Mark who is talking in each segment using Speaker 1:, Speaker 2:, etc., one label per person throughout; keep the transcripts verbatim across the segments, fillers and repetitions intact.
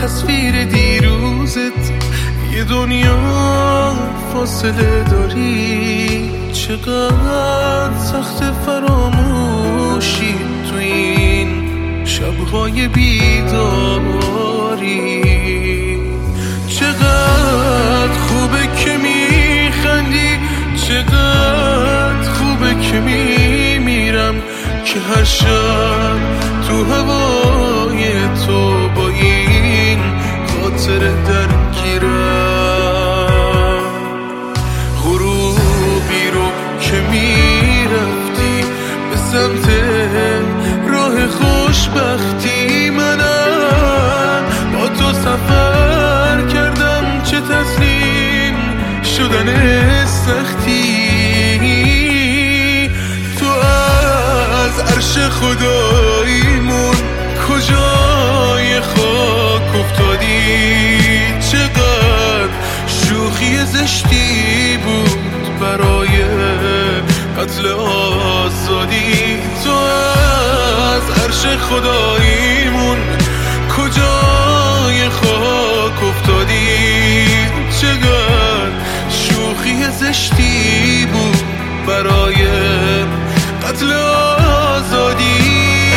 Speaker 1: تصویر دیروزت، یه دنیا فاصله داری. چقدر سخت فراموشی تو این شبهای بیداری. چقدر خوبه که میخندی، چقدر خوبه که میمیرم، که هر شب تو هوای تو با این خاطر درگیرم. غروبی رو که میرفتی به سمت راه خوشبختی، منم با تو سفر کردم، چه تسلیم شدن سختی. تو از عرش خداییمون کجای خاک افتادی. چقدر شوخی زشتی بود برای قتل آزادی. تو از عرش خداییمون کجای خاک افتادی. چقدر شوخی زشتی بود برای قتل آزادی.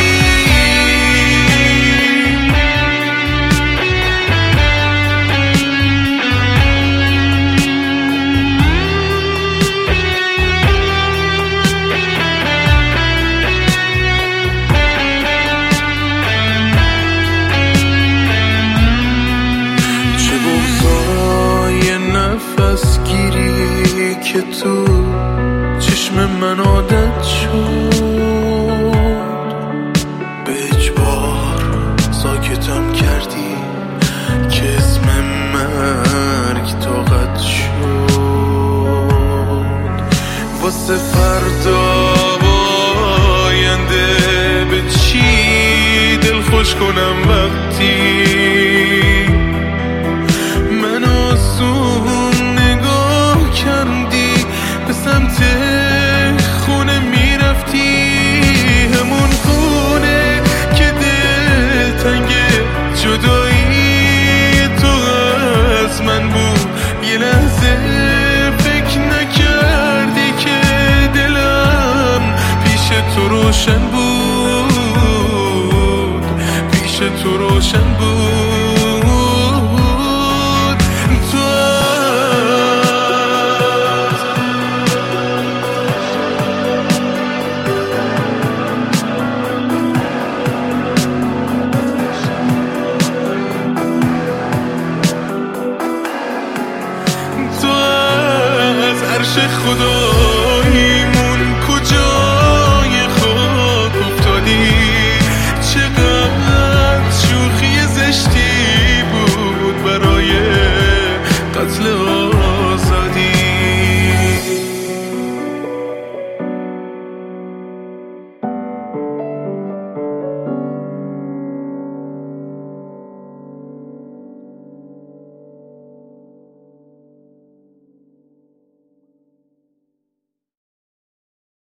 Speaker 1: نفس گیری که تو چشم من عادت شد، به اجبار ساکتم کردی که اسم مرگ طاقت شد. واسه فردا و آینده به چی دل خوش کنم وقتی منو زون نگاه کردی به سمت خونه میرفتی. همون خونه که دل تنگ جدایی تو از من بود. یه لحظه فکر نکردی که دلم پیش تو روشن بود، پیش تو روشن بود.